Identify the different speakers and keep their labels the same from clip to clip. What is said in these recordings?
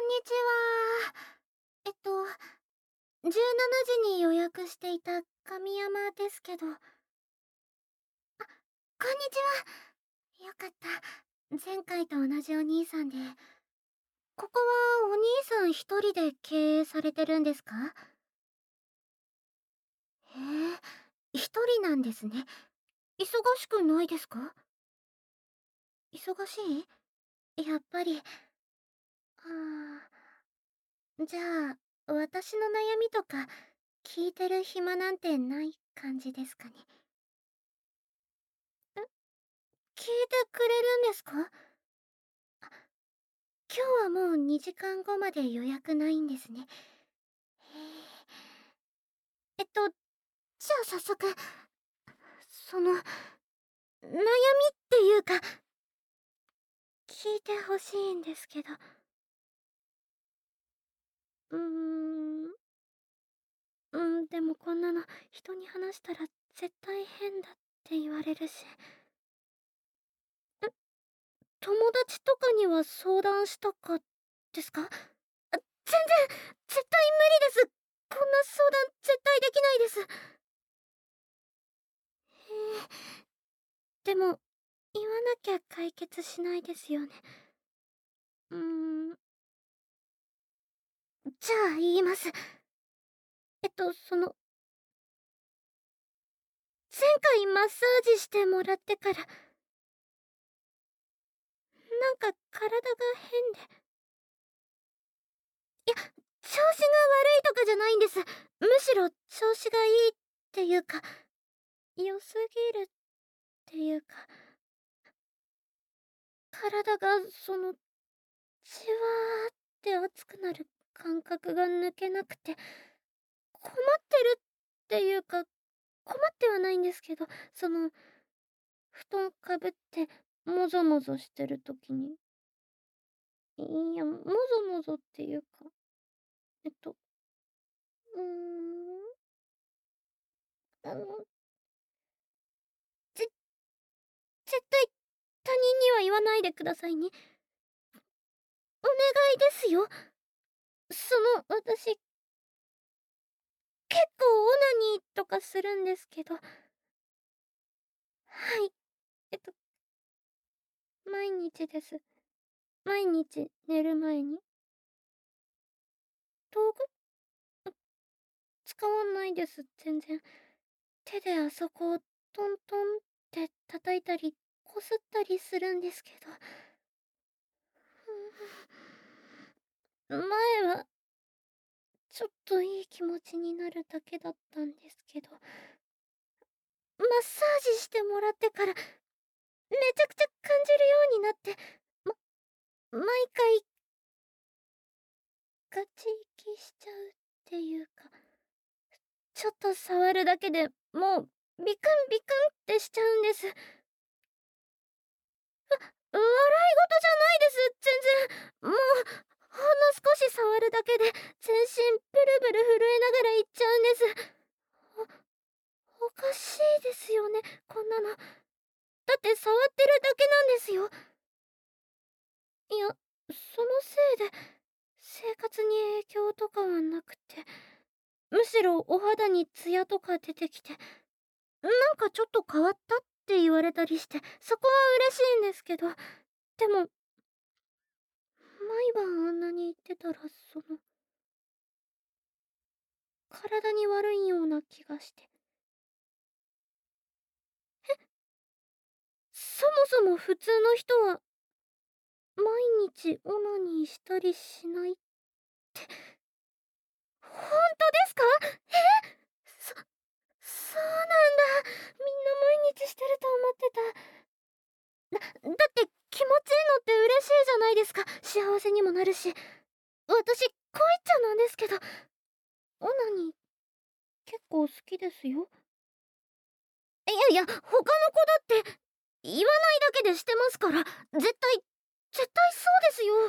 Speaker 1: んにちは。17時に予約していた神山ですけど。こんにちは。よかった。前回と同じお兄さんで。ここはお兄さん一人で経営されてるんですか？へえ、一人なんですね。忙しくないですか？忙しい？やっぱり。じゃあ、私の悩みとか聞いてる暇なんてない感じですかね。聞いてくれるんですか？今日はもう2時間後まで予約ないんですね。へえ。じゃあ早速、悩みっていうか、聞いてほしいんですけど。うーん、でもこんなの人に話したら絶対変だって言われるし。友達とかには相談したかですか？全然、絶対無理です。こんな相談絶対できないです。でも、言わなきゃ解決しないですよね。うーん、じゃあ言います。前回マッサージしてもらってから、なんか体が変で。いや、調子が悪いとかじゃないんです。むしろ調子がいいっていうか、良すぎるっていうか、体がじわーって熱くなる感覚が抜けなくて、困ってるっていうか、困ってはないんですけど、布団かぶってもぞもぞしてる時に、いや、もぞもぞっていうか、えっと、うーん、あの、ぜ絶対他人には言わないでくださいね。お願いですよ。私、結構オナニーとかするんですけど、はい、えっと、毎日です。毎日寝る前に。道具使わないです、全然。手であそこをトントンって叩いたり、こすったりするんですけど。前は、ちょっといい気持ちになるだけだったんですけど、マッサージしてもらってから、めちゃくちゃ感じるようになって、毎回、ガチ息しちゃうっていうか、ちょっと触るだけでもう、ビクンビクンってしちゃうんです。笑い事じゃないです、全然。もう、ほんの少し触るだけで、全身ブルブル震えながらいっちゃうんです。おかしいですよね、こんなの。だって触ってるだけなんですよ。いや、そのせいで、生活に影響とかはなくて、むしろお肌にツヤとか出てきて、なんかちょっと変わったって言われたりして、そこは嬉しいんですけど、でも、毎晩あんなに言ってたら、体に悪いような気がして。そもそも普通の人は、毎日オナニーしたりしない。本当ですか？そ、そうなんだ。みんな毎日してると思ってた。だって気持ちいいのって嬉しいじゃないですか。幸せにもなるし。私、こう言っちゃなんですけど、オナニー結構好きですよ。いやいや、他の子だって言わないだけでしてますから、絶対そうですよ。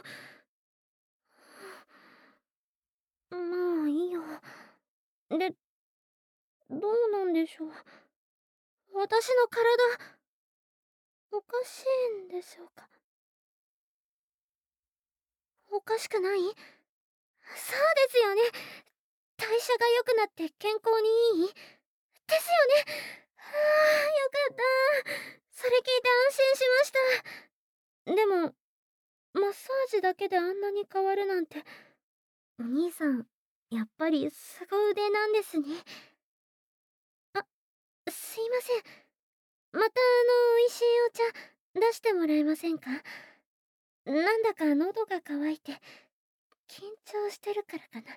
Speaker 1: まあいいよ。で、どうなんでしょう。私の体、おかしいんでしょうか。 おかしくない？そうですよね。代謝が良くなって健康にいいですよね。はあ、よかった。それ聞いて安心しました。でも、マッサージだけであんなに変わるなんて、お兄さん、やっぱり凄腕なんですね。あ、すいません。また美味しいお茶出してもらえませんか？なんだか喉が渇いて、緊張してるからかな。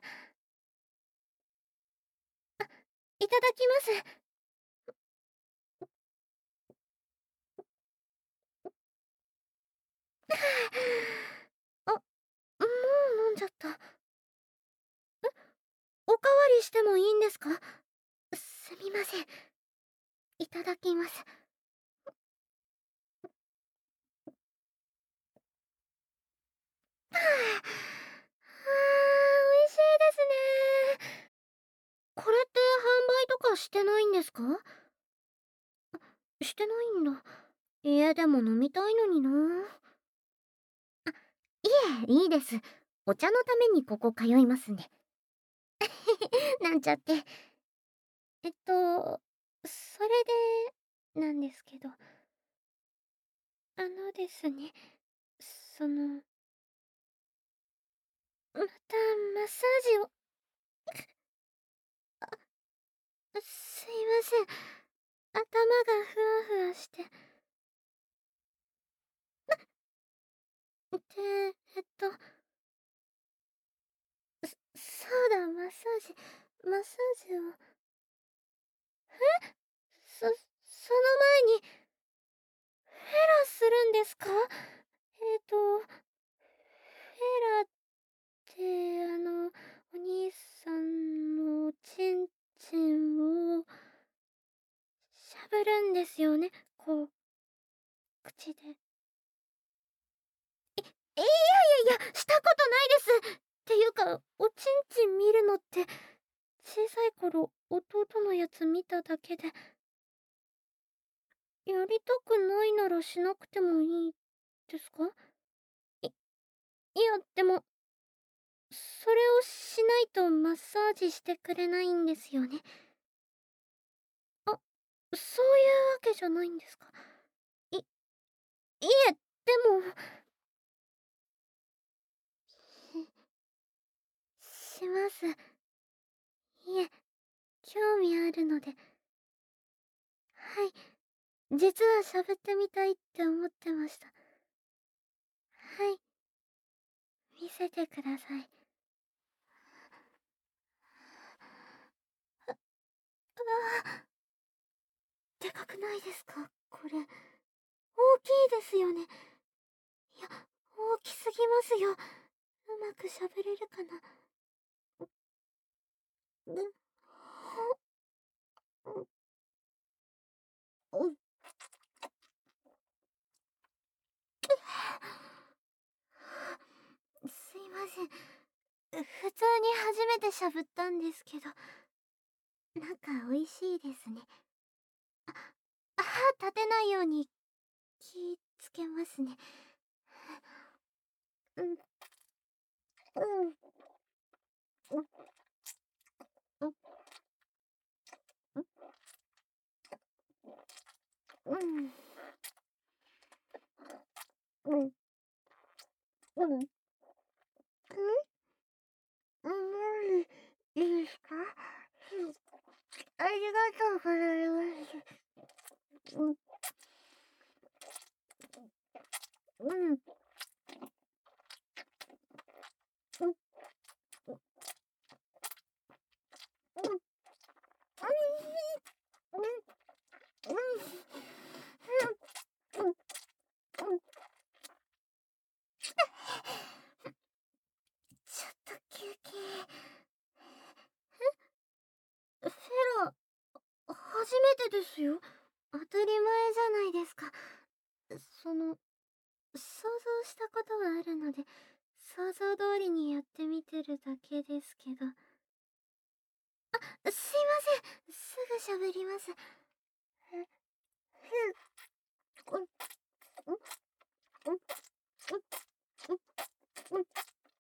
Speaker 1: いただきます。あ、もう飲んじゃった。おかわりしてもいいんですか？すみません。いただきます。はあ、美味しいですね。これって販売とかしてないんですか？してないんだ。家でも飲みたいのにな。いえ、いいです。お茶のためにここ通いますね。なんちゃって。それで、なんですけど、ですね、その、またマッサージを、すいません。頭がふわふわして。で、そうだ、マッサージ、マッサージを、その前に、フェラするんですか？フェラって、お兄さんのおちんちんを、しゃぶるんですよね、こう、口で。いやいやいや、したことないです。っていうか、おちんちん見るのって、小さい頃、弟のやつ見ただけで、やりたくないならしなくてもいいですか？い、いや、でも、それをしないとマッサージしてくれないんですよね。あ、そういうわけじゃないんですか？い、いえ、でも、します。いえ、興味あるので。はい、実は喋ってみたいって思ってました。はい、見せてください。ああ、でかくないですかこれ。大きいですよね。いや、大きすぎますよ。うまく喋れるかな。うん、うん、すいません。普通に初めてしゃぶったんですけど、なんか美味しいですね。歯立てないように気ぃつけますね。うん、うん、うん、うん、うん、うん、うん、うん、いいですか？うん、ありがとうございます。うん、うん、うん、うん、うん、うん、うん、ちょっと休憩。フェラ、初めてですよ。当たり前じゃないですか。その、想像したことはあるので、想像通りにやってみてるだけですけど。すいません。すぐ喋ります。うん、うん、うん、うん、うん、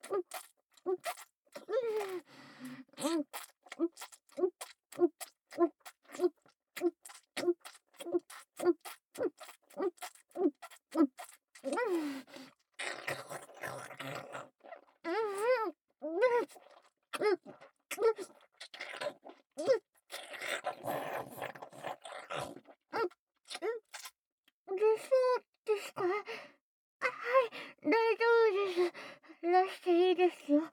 Speaker 1: そうですか？はい、大丈夫です。出していいですよ。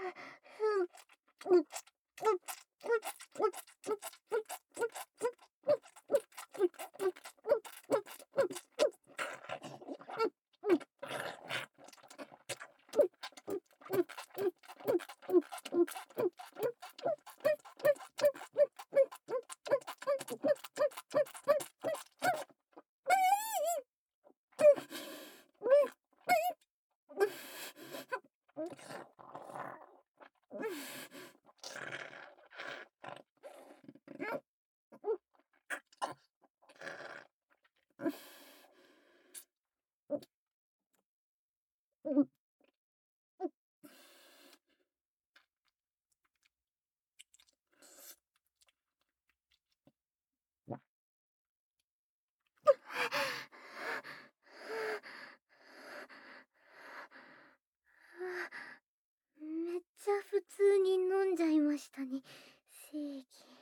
Speaker 1: めっちゃ普通に飲んじゃいましたね、正義。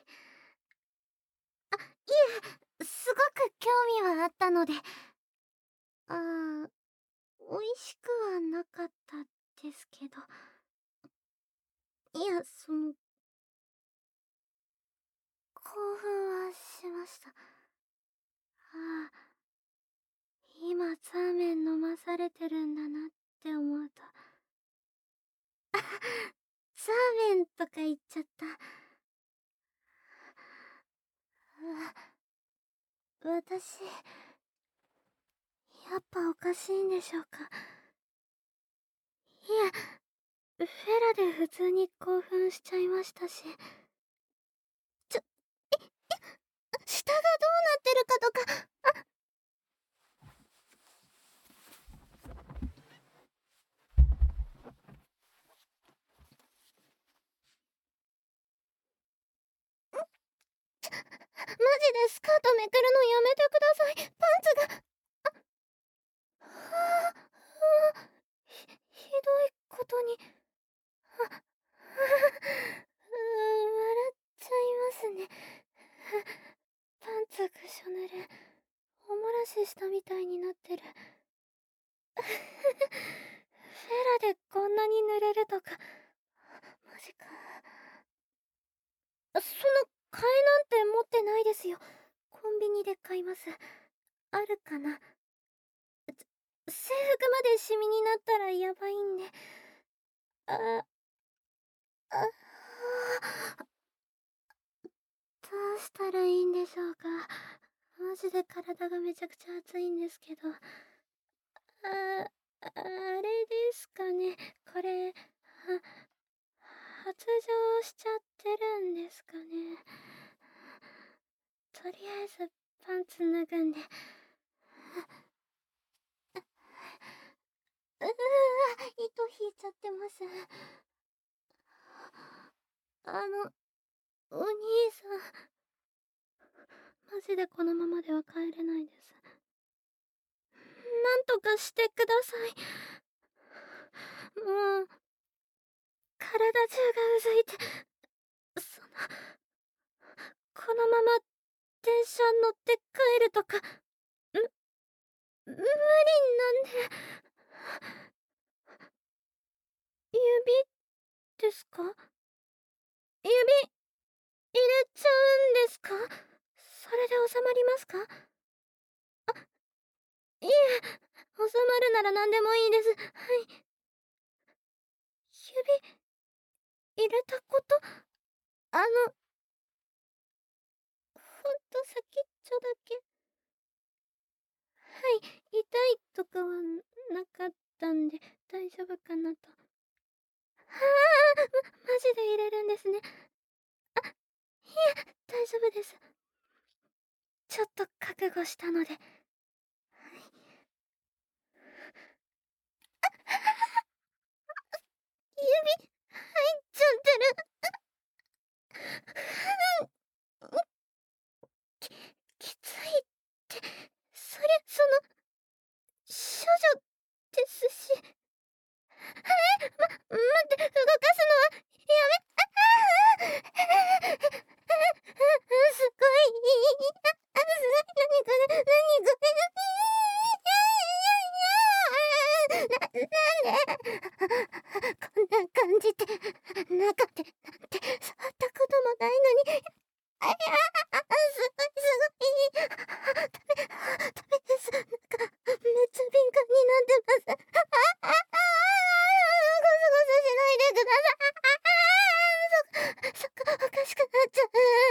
Speaker 1: あ、いえ、すごく興味はあったので。美味しくはなかったですけど。いや、興奮はしました。今ザーメン飲まされてるんだなって思うと。ザーメンとか言っちゃった。私、やっぱおかしいんでしょうか。いえ、フェラで普通に興奮しちゃいましたし。ちょ、下がどうなってるかとか。マジでスカートめくるのやめてください。パンツが。ひどいことに。笑っちゃいますね。パンツぐしょ濡れ、おもらししたみたいになってる。フェラでこんなに濡れるとか、マジか。替えなんて持ってないですよ。コンビニで買います。あるかな。制服までシミになったらやばいんで。あ、どうしたらいいんでしょうか。マジで体がめちゃくちゃ熱いんですけど。あれですかね。これ、発情しちゃってるんですかね。とりあえずパンツ脱ぐんで。糸引いちゃってます。お兄さん、マジでこのままでは帰れないです。なんとかしてください。もう、体中がうずいて、このまま電車乗って帰るとか、無理なんで。指ですか？指、入れちゃうんですか？それで収まりますか？いえ、収まるなら何でもいいです。はい。指、入れたこと、あの、ほんと先っちょだけ。はい、痛いとかはなかったんで大丈夫かなと。マジで入れるんですね。いえ、大丈夫です。ちょっと覚悟したので。指、入っちゃってる。きついって、それ、処女こんな感じで、中でなんて触ったこともないのに、あ、いや、すごいすごい。ダメです。なんか、めっちゃ敏感になってます。ゴソゴソしないでください。そっか、おかしくなっちゃ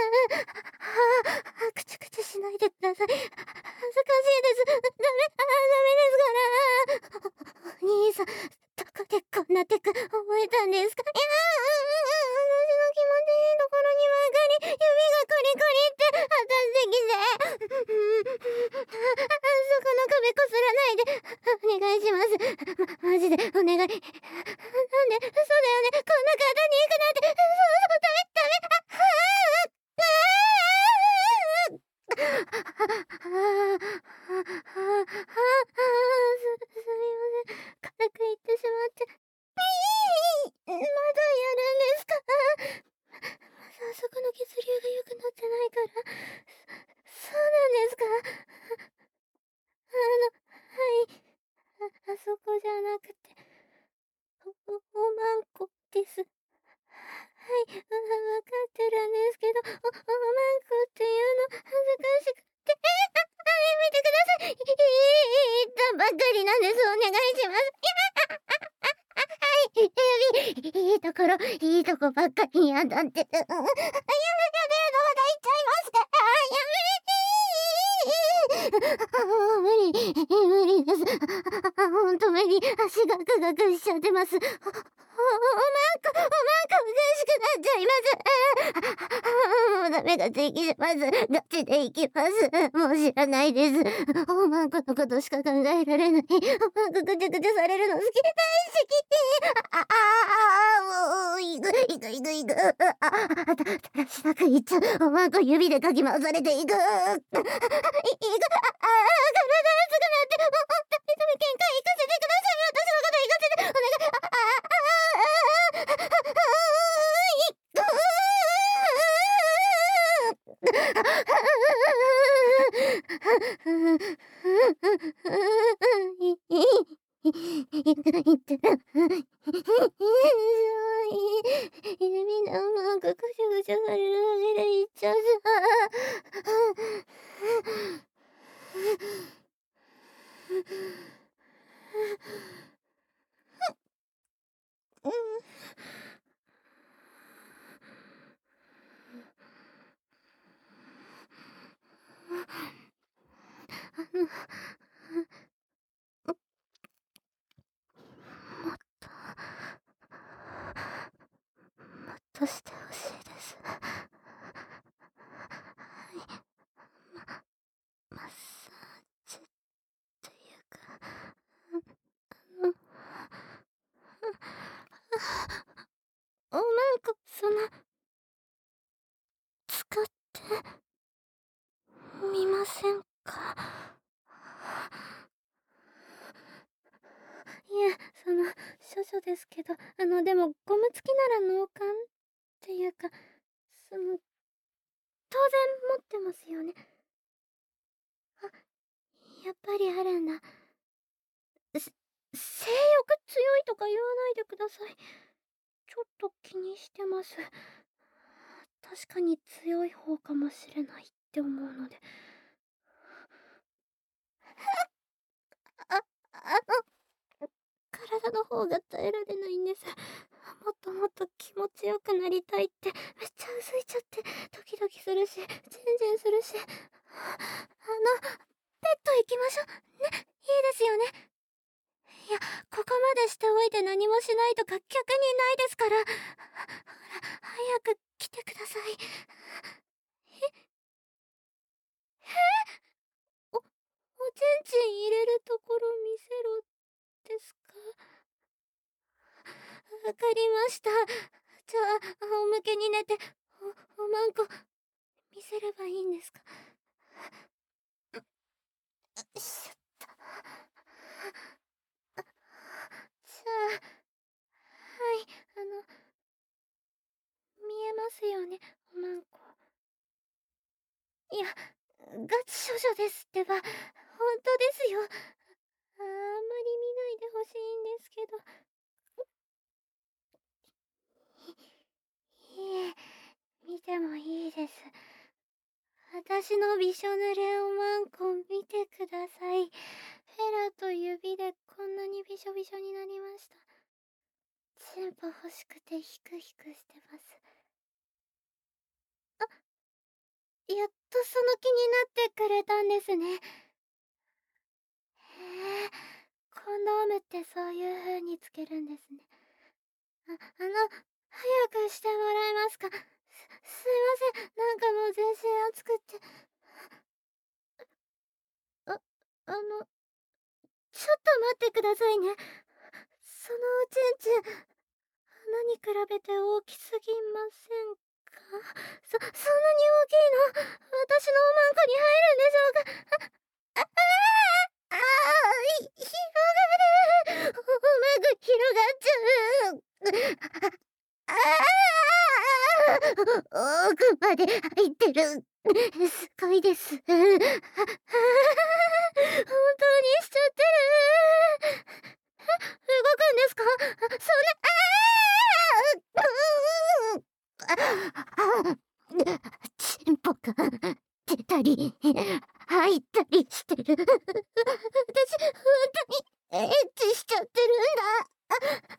Speaker 1: う。くちゅくちゅしないでください。恥ずかしいです。ダメですから。お兄さん、どこでこんなテク覚えたんですか？いや私の気持ちいいところにばかり指がコリコリって当たってきて。そこの壁こすらないで。お願いします。マジでお願い。なんで、そうだよね。こんな簡単に行くなんて。そう、ダメ、ダメ。すみません。軽く言ってしまって。まだやるんですか？まだあそこの血流が良くなってないから。そうなんですか？はい。あそこじゃなくて、おまんこです。はい、わかってるんですけど、おまんこっていうの恥ずかしくて。やめてください。言ったばっかりなんです。お願いします。いいところ、いいとこばっかりに当たってる。やめて、まだ言っちゃいますから。やめて。もう無理です。ほんと無理。足がガクガクしちゃってます。おまんこ、おまんこおかしくなっちゃいます。もうダメがつきします。ガチでいきます。もう知らないです。おまんこのことしか考えられない。おまんこぐちゅぐちゅされるの好き、大好き。もう、いく、いく、いく、いく。だらしなくいっちゃう。おまんこ指でかき回されていく。いく、体熱くなって、もう、ダメ、限界行かせてください。私のこと行かせて、お願い。指のなんかぐしゃぐしゃされるだけでいっちゃうとしてほしいです。はい、マッサージっていうか、の、おまんこ使ってみませんか？いえ、処女ですけど、でも、ゴム付きなら脳幹っていうか、当然持ってますよね。あ、やっぱりあるんだ。性欲強いとか言わないでください。ちょっと気にしてます。確かに強い方かもしれないって思うので。あ、体の方が耐えられないんです。もっともっと気持ちよくなりたいってめっちゃうずいちゃってドキドキするし、ジェンジェンするし。ペット行きましょう。ね、いいですよね。いや、ここまでしておいて何もしないとか逆にないですから。ほら、早く来てください。おちんちん入れるところ見せろですか？わかりました。じゃあ、仰向けに寝て、おまんこ、見せればいいんですか？よいしょっと。じゃあ、はい、見えますよね、おまんこ。いや、ガチ処女ですってば、ほんとですよ。あんまり見ないでほしいんです。 私のびしょ濡れおまんこ見てください。フェラと指でこんなにびしょびしょになりました。チンポ欲しくてヒクヒクしてます。やっとその気になってくれたんですね。へえ、コンドームってそういう風につけるんですね。早くしてもらえますか。すいません。なんかもう全身熱くって。あ、ちょっと待ってくださいね。そのおちんちん、花に比べて大きすぎませんか？そんなに大きいの？私のおまんこに入るんでしょうか？ああ、広がる。おまんこ広がっちゃう。ああ、奥まで入ってる。すごいです。本当にしちゃってる。動くんですか？そんな、チンポが出たり入ったりしてる。私、本当にエッチしちゃってるんだ。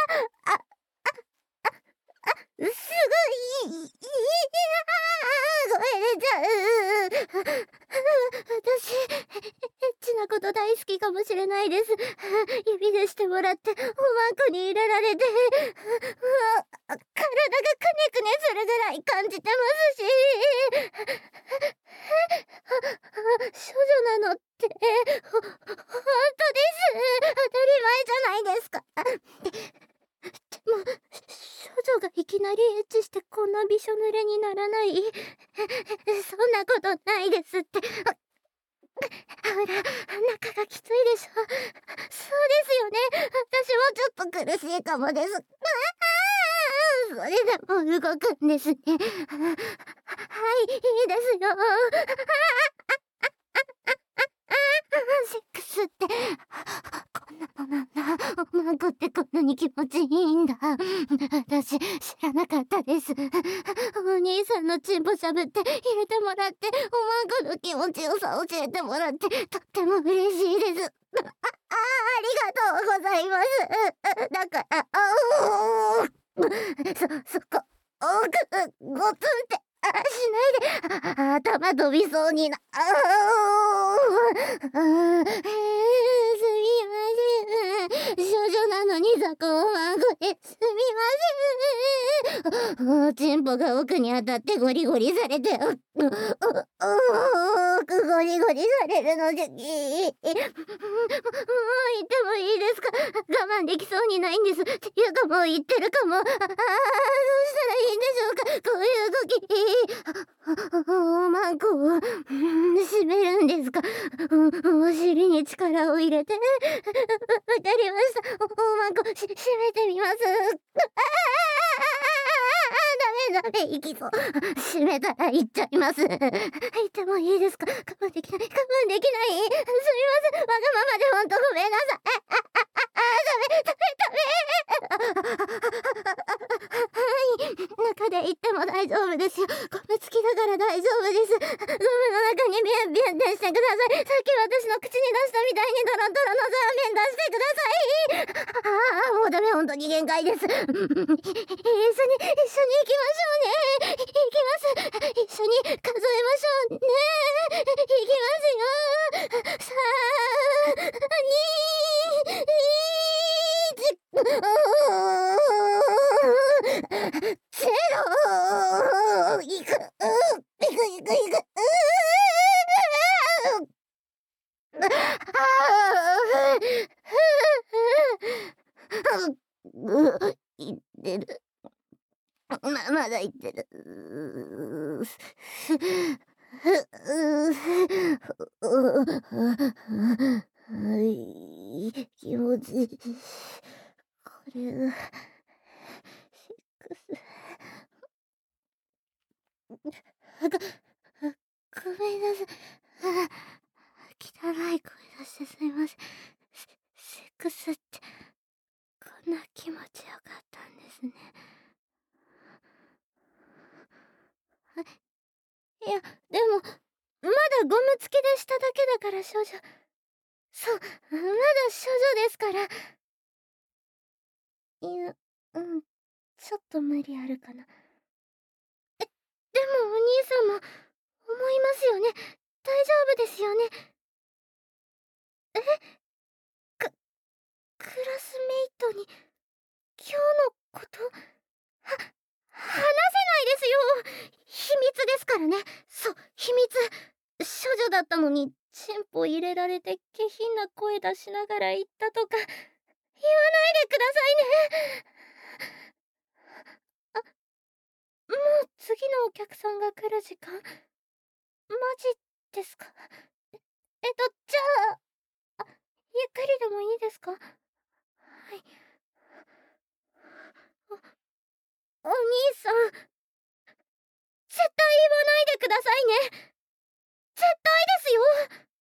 Speaker 1: すごい、ごめんなさい。私、エッチなこと大好きかもしれないです。指でしてもらって、おまんこに入れられて、体がくねくねするぐらい感じてますし、少女なのって、本当です。当たり前じゃないですか。でも、少女がいきなりエッチしてこんなびしょ濡れにならない。そんなことないですって。ほら、中がきついでしょ。そうですよね。私もちょっと苦しいかもです。それでも動くんですね。はい、いいですよ。セックスって、こんなのなんだ。おまんこってこんなに気持ちいいんだ。私、知らなかったです。お兄さんのチンポしゃぶって入れてもらって、おまんこの気持ちよさ教えてもらって、とっても嬉しいです。ありがとうございます。だから、そこ、ごつんって、しないで、頭飛びそうにな、すみません。少女なのに雑魚をまんこですみません。チンポが奥に当たってゴリゴリされて、奥ゴリゴリされるので、もう言ってもいいですか？我慢できそうにないんです。っていうかもう言ってるかも。どうしたらいいんでしょうか？こういう時、おまんこを閉めるんですか？お尻に力を入れて。わかりました。おまんこ閉めてみます。ダメダメ、行きそう。閉めたら行っちゃいます。行ってもいいですか？我慢できない。我慢できない。すみません。わがままでほんとごめんなさい。はい。中で行っても大丈夫ですよ。ゴム付きだから大丈夫です。ゴムの中にビュンビュンってしてください。さっき私の口に出したみたいにドロドロのザーメン出してください。もうダメ、本当に限界です。一緒に行きましょうね。行きます。一緒に数えましょうね。行きますよ。ゼロ。いく、いく、いく、いく。いってる。まだいってる。気持ちいい。これが、セックス。ごめんなさい。汚い声出してすみません。セックスって、こんな気持ちよかったんですね。いや、でも、 少女。そう、まだ少女ですから。いや、うん、ちょっと無理あるかな。でもお兄さんも、思いますよね。大丈夫ですよね。え、ク、クラスメイトに、今日のこと、話せないですよ。秘密ですからね。そう、秘密。少女だったのに、チンポ入れられて下品な声出しながら言ったとか、言わないでくださいね。あ、もう次のお客さんが来る時間？マジですか？じゃあ、ゆっくりでもいいですか？はい。お兄さん、絶対言わないでくださいね。絶対ですよ。